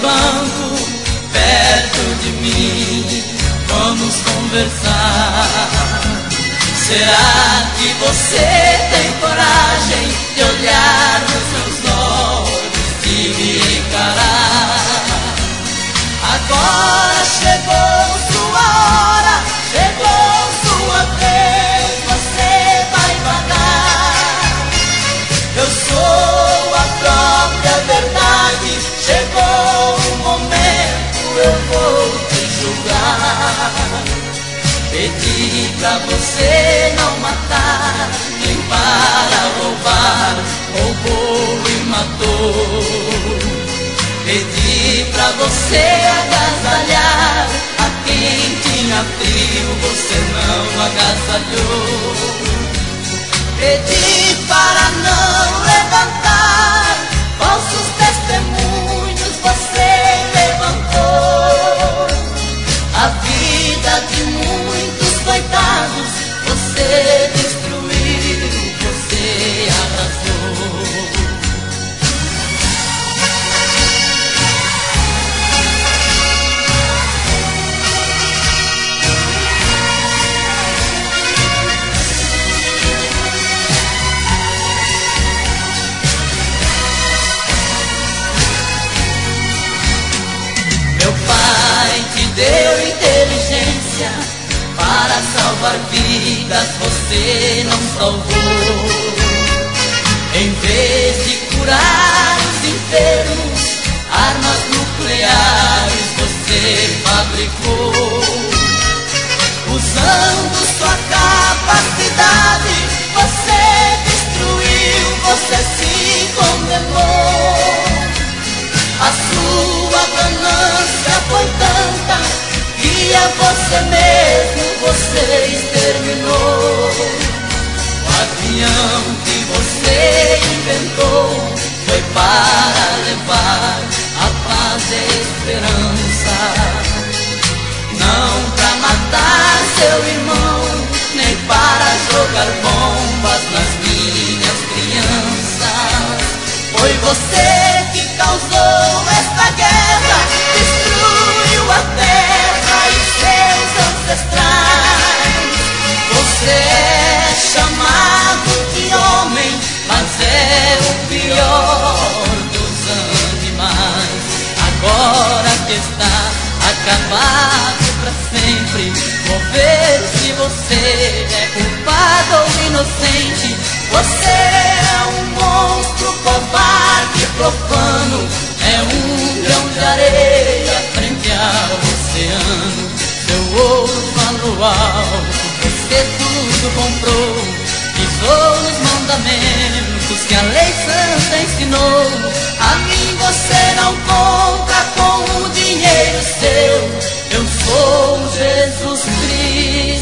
banco, perto de mim, vamos conversar. Será que você tem coragem de olhar nos meus olhos e me encarar? Agora chegou sua hora, chegou sua vez, você vai pagar. Eu sou a própria verdade, chegou o momento, eu vou te julgar. Pedi pra você não matar, nem para roubar, roubou e matou. Pedi pra você agasalhar a quem tinha frio, você não agasalhou. Pedi para não levantar falsos testemunhos, você levantou. A vida de muitos coitados você destruiu, você arrasou. Meu pai te deu inteligência para salvar vidas, você não salvou. Em vez de curar os enfermos, armas nucleares você fabricou. Usando sua capacidade, você destruiu, você se condenou. A sua ganância foi tanta que a você mesmo você exterminou. O avião que você inventou foi para levar a paz e a esperança, não para matar seu irmão, nem para jogar bombas nas minhas crianças. Foi você que causou esta guerra, destruiu a terra e seus ancestrais. Você é chamado de homem, mas é o pior dos animais. Agora que está acabado pra sempre, vou ver se você é culpado ou inocente. Você é um monstro covarde, profano, é um grão de areia frente ao oceano. Seu ouro falou alto, você tudo comprou, pisou nos mandamentos que a lei santa ensinou. A mim você não compra com o dinheiro seu, eu sou Jesus Cristo.